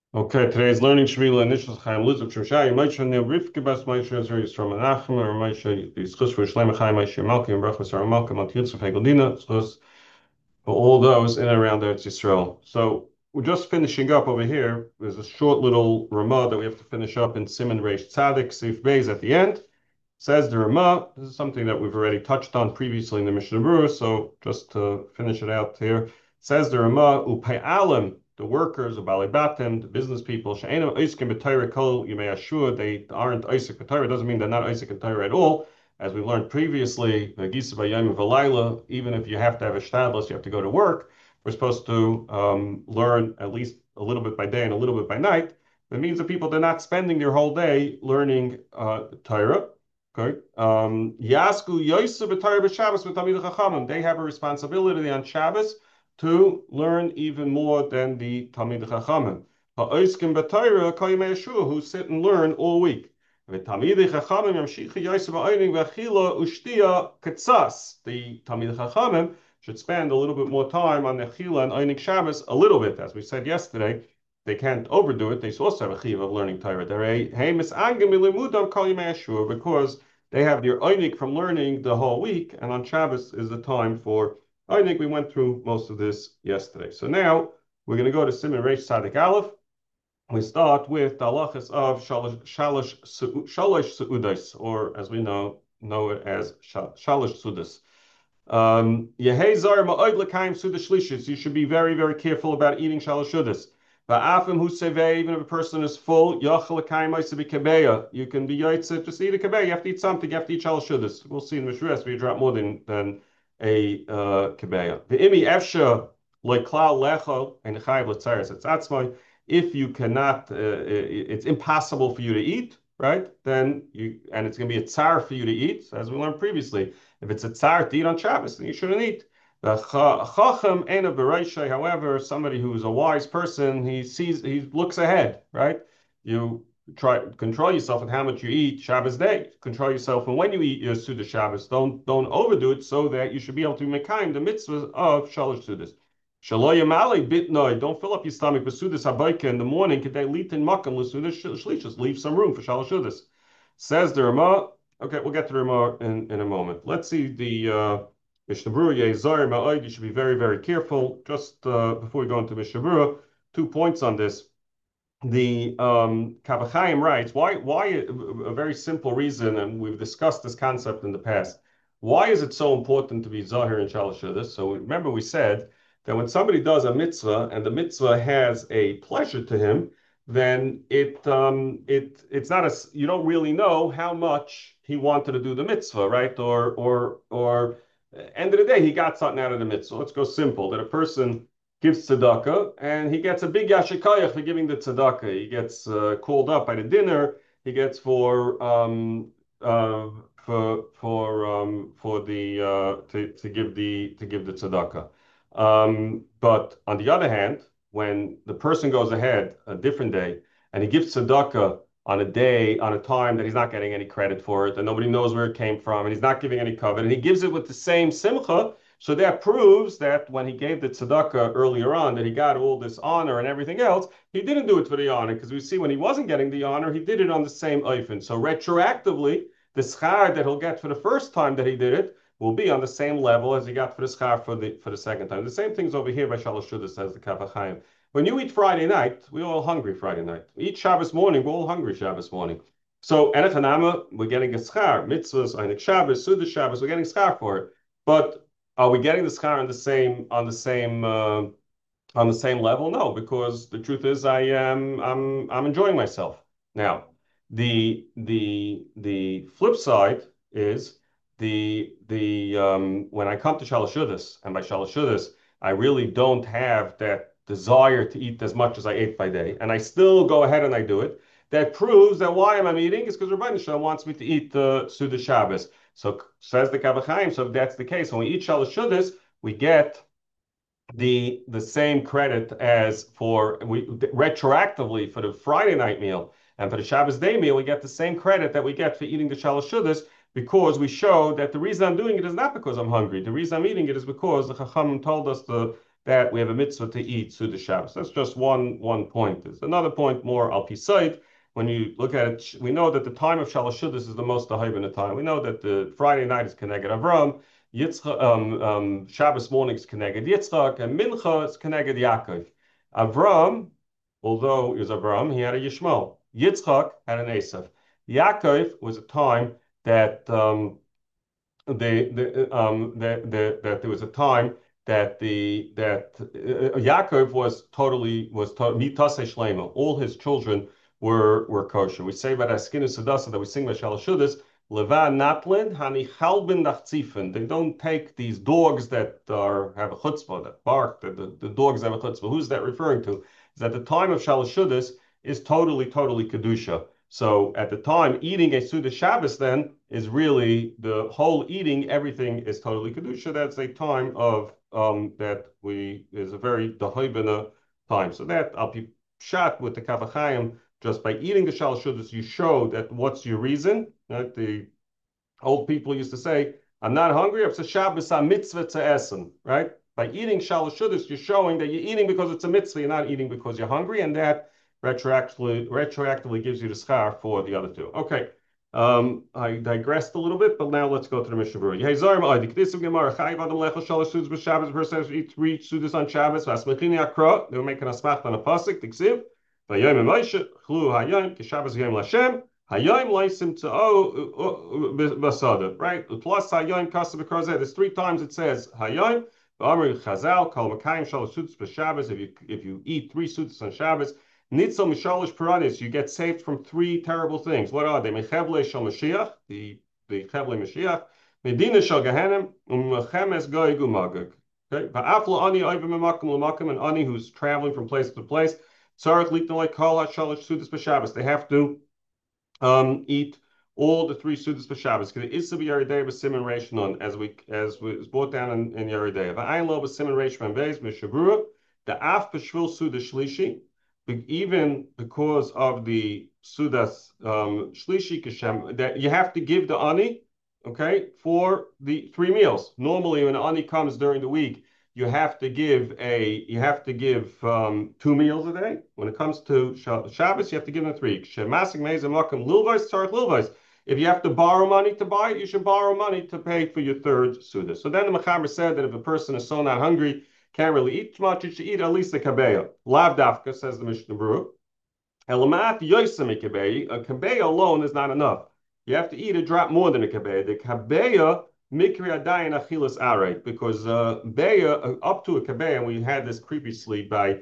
Okay, today's learning Shvila initials Chaim Luzuk Shoshay Moshe Neil Rivka Bas Moshe Israel from Menachem or Moshe Yischus for Shleim Chaim Moshe Malki and Brachos Ar Malki Mal Yitzchak Hegeldina Yischus for all those in and around Eretz Yisrael. So we're just finishing up over here. There's a short little Ramah that we have to finish up in Siman Reish Tzadik Sif Beis at the end. Says the Ramah. This is something that we've already touched on previously in the Mishnah Berurah, so just to finish it out here. Says the Ramah, Upei Alim, the workers, the Bali Batim, the business people, She'enam Oiskim B'Torah Kol Yimei Ashur, they aren't Isaac B'Torah, doesn't mean they're not Isaac B'Torah at all. As we learned previously, Gisa B'Yom V'Layla, even if you have to have a shtadlus, you have to go to work, we're supposed to learn at least a little bit by day and a little bit by night. That means that people, they're not spending their whole day learning Torah. Okay. Yasku Yosef B'Torah B'Shabbos V'Talmidei Chachamim. They have a responsibility on Shabbos to learn even more than the Talmidei Chachamim. Ha'oskim B'Torah Kol Yimei Yeshua, who sit and learn all week. V'Talmidei Chachamim Yamshichu Yosef Ba'oning V'Achila Ushtia Ketzas. The Talmidei Chachamim should spend a little bit more time on the Achila and Einik Shabbos, a little bit, as we said yesterday. They can't overdo it. They also have a chiv of learning Torah. They're a hemis angem ilimudam kol yimei Ashur, because they have their einik from learning the whole week, and on Shabbos is the time for einik. We went through most of this yesterday. So now we're going to go to Siman Reish Tzadik Aleph. We start with the halachas of shalosh seudas, or as we know it as shalosh sudas. Yehezar ma'od l'kaim suda shlishis. You should be very, very careful about eating shalosh sudas. Va'afim hu sevei, even if a person is full, yachal l'kaim ma'isa b'kabeya. You can be yaitze, just eat a kabeya. You have to eat something. You have to eat shalosh sudas. We'll see in the Mishras, we drop more than a kabeya. Ve'imi efsha lo'klal lechol and chayiv l'tzaris etzatzmai. If you cannot, it's impossible for you to eat, right? Then and it's going to be a tsar for you to eat, as we learned previously. If it's a tsar to eat on Shabbos, then you shouldn't eat. The chacham ain't a bereishay. However, somebody who's a wise person, he looks ahead, right? You try control yourself with how much you eat Shabbos day. Control yourself, and when you eat your Suda Shabbos, don't overdo it, so that you should be able to make the mitzvahs of Shalosh Sudas. Shaloyamali bitnoy. Don't fill up your stomach with Sudas habayka in the morning. Kedei litin makam l'Sudas shlishas. Leave some room for Shalosh Sudas. Says the Ramah. Okay, we'll get to the Ramah in a moment. Let's see the Mishnah Berurah Yezar Ma'od. You should be very, very careful. Just before we go into Mishnah Berurah, 2 points on this. The Kaf HaChaim writes, why a very simple reason, and we've discussed this concept in the past. Why is it so important to be Zahir and Shalosh Seudos? So remember we said that when somebody does a mitzvah and the mitzvah has a pleasure to him, then it's not you don't really know how much he wanted to do the mitzvah, right? Or end of the day he got something out of the mitzvah. Let's go simple, that a person gives tzedakah, and he gets a big yashikayach for giving the tzedakah. He gets called up by the dinner. He gets for the to give the tzedakah. But on the other hand, when the person goes ahead a different day and he gives tzedakah on a day, on a time that he's not getting any credit for it, and nobody knows where it came from, and he's not giving any covet, and he gives it with the same simcha, so that proves that when he gave the tzedakah earlier on, that he got all this honor and everything else, he didn't do it for the honor, because we see when he wasn't getting the honor, he did it on the same oifen. So retroactively, the schar that he'll get for the first time that he did it will be on the same level as he got for the schar for the second time. The same thing's over here by Shalosh Seudos, says the Kaf HaChaim. When you eat Friday night, we're all hungry Friday night. We eat Shabbos morning, we're all hungry Shabbos morning. So, Enechanama, we're getting a schar. Mitzvahs, Einik Shabbos, Suda Shabbos, we're getting schar for it. But are we getting the schar on the same level? No, because the truth is I'm enjoying myself. Now, the flip side is the when I come to Shalosh Seudos, and by Shalosh Seudos, I really don't have that desire to eat as much as I ate by day, and I still go ahead and I do it. That proves that why am I eating is because Rabbi Shalom wants me to eat the Suda Shabbos. So says the Kaf HaChaim. So if that's the case, when we eat Shalosh Seudos, we get the same credit as we retroactively for the Friday night meal and for the Shabbos day meal, we get the same credit that we get for eating the Shalosh Seudos, because we show that the reason I'm doing it is not because I'm hungry. The reason I'm eating it is because the Chachamim told us that we have a mitzvah to eat Suda Shabbos. That's just one point. There's another point more al pisait. When you look at it, we know that the time of Shalosh Seudos is the most the time. We know that the Friday night is Keneged Avram, Yitzchak, Shabbos morning is Keneged Yitzchak, and Mincha is Keneged Yaakov. Avram, although he was Avram, he had a Yishmael. Yitzchak had an Esav. Yaakov was a time that that there was a time that Yaakov was mitase shlema. All his children were kosher. We say about Askinus Sadasa that we sing about Shalosh Seudos, Levan Natlin Hani Chalbin Nachzifen. They don't take these dogs that have a chutzpah that bark. The dogs have a chutzpah. Who's that referring to? Is at the time of Shalosh Seudos is totally kedusha. So at the time, eating a Suda Shabbos then is really the whole eating, everything is totally Kedusha. That's a time of, is a very Dahaibana time. So that, I'll be shot with the Kaf HaChaim, just by eating the Shalosh Seudos, you show that what's your reason. Right? The old people used to say, I'm not hungry, it's a Shabbos, a mitzvah to essen, right? By eating Shalosh Seudos, you're showing that you're eating because it's a mitzvah, you're not eating because you're hungry, and that retroactively gives you the schar for the other two. Okay. I digressed a little bit, but now let's go to the Mishnah Berurah. Hey, Zarm, I diktisim gemara chayiv adam lechol shalosh sudas b'Shabbos. Person has eat three sudas on Shabbos. Vasmechini akra. They were making a smach on a pasuk. Diksiv. Vayom Moshe chlu hayom kishabbos yom Lashem. Hayom leisim to basada. Right. Plus hayom kasav b'krozeh. There's three times it says hayom. V'amr Chazal kol makayim shalosh sudas b'Shabbos. If you eat three sudas on Shabbos. Nitzel Mishalish Paranis, you get saved from three terrible things. What are they? Mechevle Shal Mashiach, the Chevle Mashiach, Medina Shal Gehenim, Mechemes Goy Gumagog. Okay, Va'afla Ani Oivim Emakim Lemakim, and Ani who's traveling from place to place. Tzarech Litnolai Kol HaShalosh Sudas B'Shabbos. They have to eat all the three Sudas B'Shabbos. Because it is to be Yeridei B'Simen Reish Nun, as was brought down in Yeridei. Va'ayin Lo B'Simen Reish Man Beis Mishnah Berurah, the Af B'Shvil Suda Shlishi. Even because of the Sudas Shlishi Kashem, that you have to give the Ani, okay, for the 3 meals. Normally, when Ani comes during the week, you have to give 2 meals a day. When it comes to Shabbos, you have to give them 3. If you have to borrow money to buy it, you should borrow money to pay for your 3rd Suda. So then the Mechaber said that if a person is so not hungry, can't really eat too much, you should eat at least a kabeya. Lav dafka, says the Mishnah Berurah. Elamat yoisem kabeya. A kabeya alone is not enough. You have to eat a drop more than a kabeya. The kabeya mikri adayin achilas arei, because beya up to a kabeya, and we had this previously when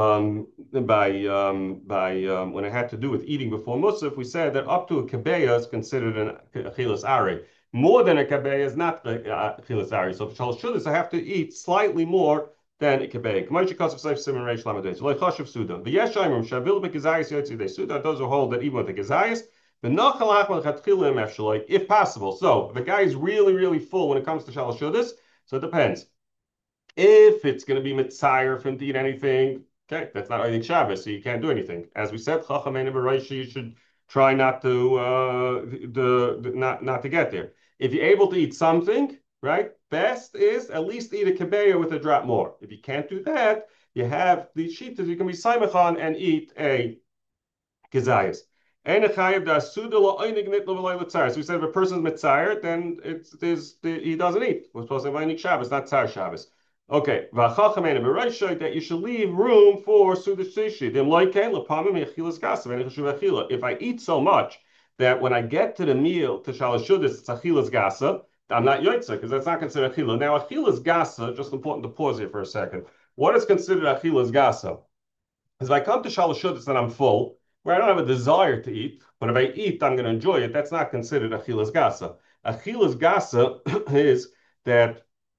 it had to do with eating before Musaf, we said that up to a kabeya is considered an achilas arei. More than a kabeya is not achilas arei. So for Shalosh Seudos, I have to eat slightly more than a kabeya. Those who hold that even with the gezayis, if possible. So if the guy is really full when it comes to Shalosh Seudos, so it depends. If it's going to be mitzayer for him to eat anything, okay, that's not eating Shabbos, so you can't do anything. As we said, you should try not to get there. If you're able to eat something, right, best is at least eat a kabeya with a drop more. If you can't do that, you have the shitas, you can be saimachan and eat a gezayis. So we said if a person's mitzayer, then he doesn't eat. We're supposed to have Einik Shabbos, not Tzar Shabbos. Okay, that you should leave room for Suda Shishi. If I eat so much that when I get to the meal to Shalosh Seudos, it's achilas gasa, I'm not yotza, because that's not considered achila. Now, achilas gasa, just important to pause here for a second. What is considered achilas gasa? Is if I come to Shalosh Seudos and I'm full, where I don't have a desire to eat, but if I eat, I'm going to enjoy it, that's not considered achilas gasa. Achilas gasa is that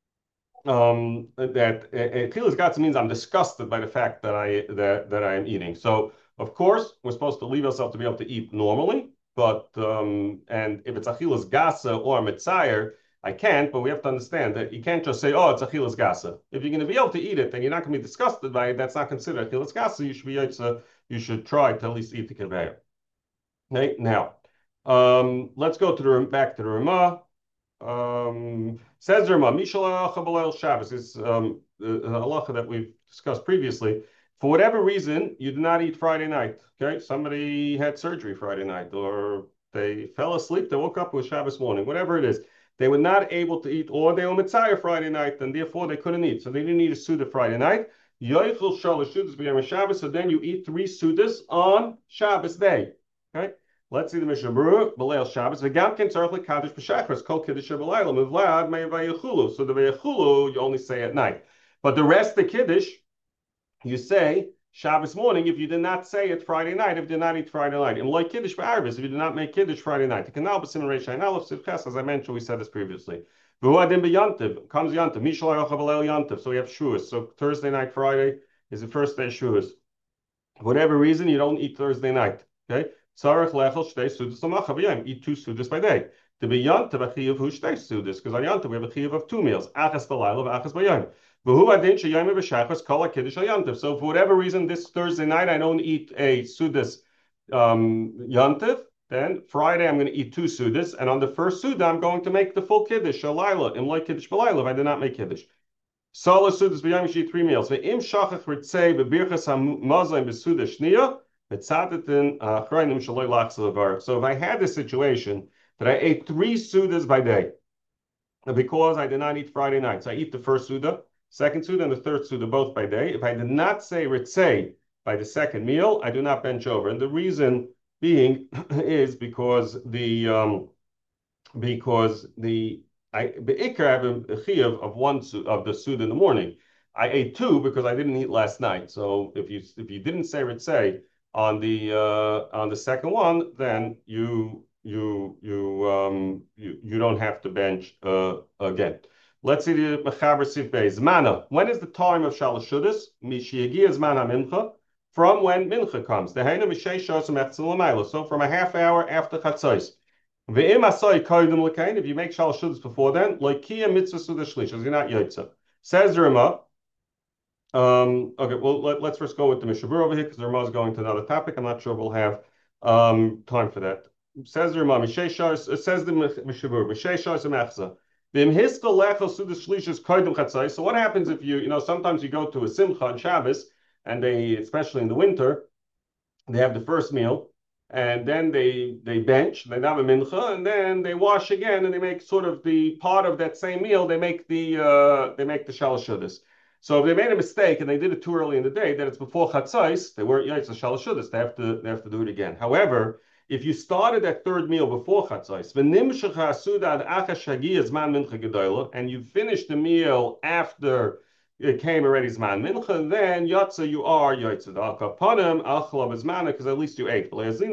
achilas gasa means I'm disgusted by the fact that I am eating. So, of course, we're supposed to leave ourselves to be able to eat normally, but and if it's achilas gasa or mitzayer, I can't, but we have to understand that you can't just say, oh, it's achilas gasa. If you're going to be able to eat it, then you're not going to be disgusted by it. That's not considered achilas gasa. You should try to at least eat the kaveya. Okay, now, let's go back to the Ramah. Says Rama, Mishal halacha b'leil Shabbos is the halacha that we've discussed previously. For whatever reason, you did not eat Friday night. Okay, somebody had surgery Friday night, or they fell asleep, they woke up with Shabbos morning, whatever it is. They were not able to eat, or they were Mitzvah Friday night, and therefore they couldn't eat. So they didn't eat a Suda Friday night. Yoichel Shalosh Sudas b'yom Shabbos. So then you eat 3 Sudas on Shabbos day. Okay. Let's see the Mishnah Berurah, B'leil Shabbos, V'gamken tzarich l'kadosh b'shachris, kol kiddush b'layla, mivlad may vayechulu. So the vayechulu you only say at night, but the rest the kiddush you say Shabbos morning if you did not say it Friday night, if you did not eat Friday night. And like kiddush b'arvis, if you did not make kiddush Friday night. The canal b'simin reishayin aleph sivches, as I mentioned, we said this previously. V'huadim b'yantiv comes yantiv, mishal haracha b'leil yantiv. So we have shuas. So Thursday night, Friday is the first day shuas. For whatever reason, you don't eat Thursday night. Okay. Tzarech lechel shtei sudas l'machav yom. Eat 2 sudas by day. To be yantav a chiyuv hu shtei sudas, because on yantav we have a chiyuv of 2 meals. Achas b'layla v'achas b'yom. V'hu adin sheyom v'shachas kol ha'kiddush yantav. So for whatever reason, this Thursday night I don't eat a sudas yantav. Then Friday I'm going to eat 2 sudas, and on the first suda I'm going to make the full kiddush shalayla. Im like kiddush b'layla if I did not make kiddush. Sala sudas b'yom you eat 3 meals. Ve'im shachach ritzei b'birchas hamazon b'suda shniya. So if I had the situation that I ate 3 sudas by day, because I did not eat Friday night, so I eat the first suda, second suda, and the third suda both by day. If I did not say ritzei by the second meal, I do not bench over, and the reason being is because the I have a chiyuv of one of the suda in the morning. I ate 2 because I didn't eat last night. So if you didn't say ritzei on the second one, then you don't have to bench again. Let's see the Mechaber Sif Beis. Mana. When is the time of Shalosh Shudas? Mishiagi is Mana Mincha. From when Mincha comes. So from a half hour after Chatzos. If you make Shalosh Shudas before then, like Kia Mitzvah Suda Shlish, you're not Yotza. Says Rima. Okay, well, let's first go with the Mishabur over here because the Ramah is going to another topic. I'm not sure we'll have time for that. Says the Ramah, says the Mishabur, so what happens if sometimes you go to a Simcha on Shabbos, and especially in the winter, they have the first meal, and then they bench, they have a mincha, and then they wash again, and they make sort of the part of that same meal. They make the shalosh shudas. So if they made a mistake and they did it too early in the day, then it's before chatzais. They weren't yaitz shalosh shudas. They have to do it again. However, if you started that third meal before chatzais, and you finished the meal after it came already Zman Mincha, then Yatza you are Yaitza. Panim Achla Bezmana, because at least you ate.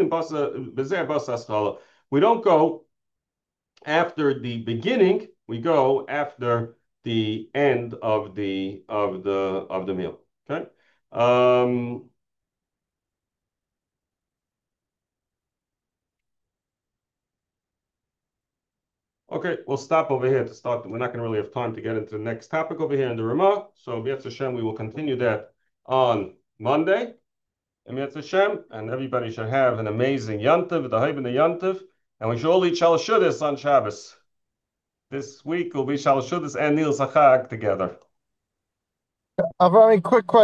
We don't go after the beginning, we go after the end of the meal. Okay. Okay, we'll stop over here to start. We're not going to really have time to get into the next topic over here in the Ramah. So, B'yetz Hashem, we will continue that on Monday. And B'yetz Hashem, and everybody should have an amazing Yantiv, the Haib and the Yantiv, and we should all eat Shalosh Shudas on Shabbos. This week will be Shalosh Shudas and Nil Sachag together. A very quick question.